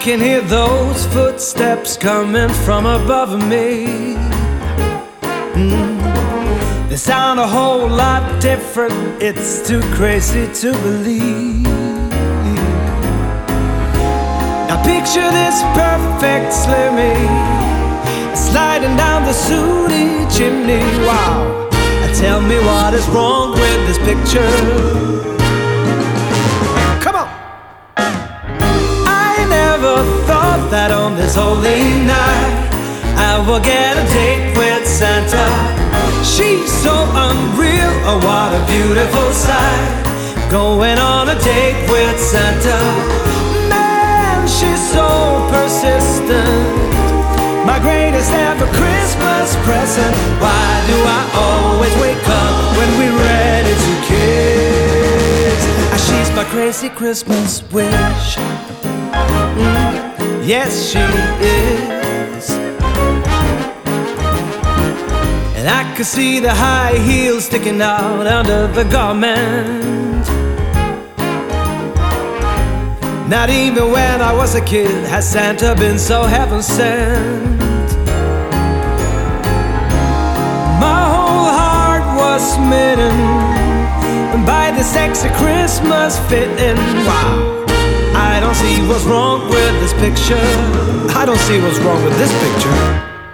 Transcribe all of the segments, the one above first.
can hear those footsteps coming from above me. They sound a whole lot different, it's too crazy to believe. Now picture this perfect Slimmy sliding down the Sooty chimney. Wow, tell me what is wrong with this picture. Come on! I never thought that on this holy night I will get a date with Santa. She's so unreal, oh what a beautiful sight. Going on a date with Santa. Man, she's so persistent. My greatest ever Christmas present. Why do I always wake up when we're ready to kiss? She's my crazy Christmas wish. Yes, she is. And I could see the high heels sticking out under the garment. Not even when I was a kid has Santa been so heaven sent. My whole heart was smitten by the sexy Christmas fitting. Wow, I don't see what's wrong with this picture. I don't see what's wrong with this picture.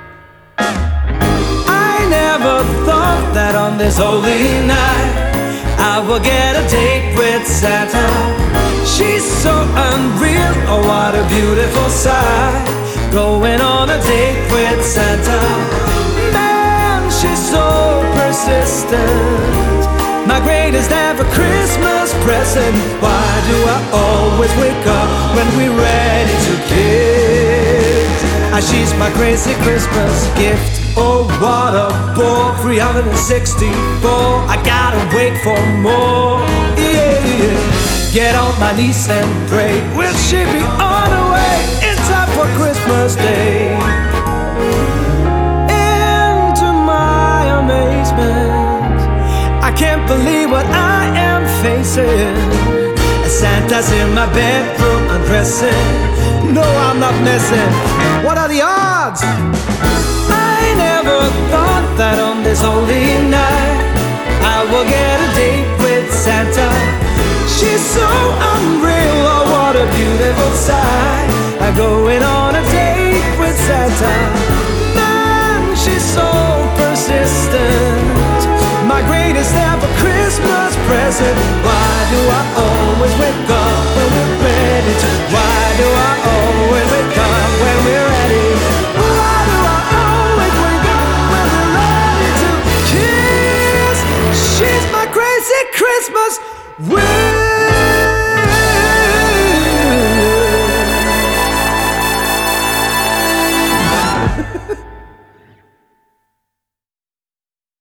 I never thought that on this holy night I will get a date with Santa. She's so unreal, oh what a beautiful sight. Going on a date with Santa. Man, she's so persistent. My greatest ever Christmas present. Why do I always wake up when we're ready to kiss? She's my crazy Christmas gift. Oh what a bore, 364. I gotta wait for more. Yeah. Get on my knees and pray. Will she be on her way in time for Christmas Day? Into my amazement, I can't believe what I am facing. Santa's in my bedroom undressing. No, I'm not messing. What are the odds? I never thought that on this holy night I will get a date with Santa. She's so unreal, oh what a beautiful sight. I'm going on a date with Santa. Man, she's so persistent. My greatest ever Christmas present. Why do I always wake up when we're ready to? Why do I always wake up when we're ready? Why do I always wake up when we're ready to kiss? She's my crazy Christmas wish.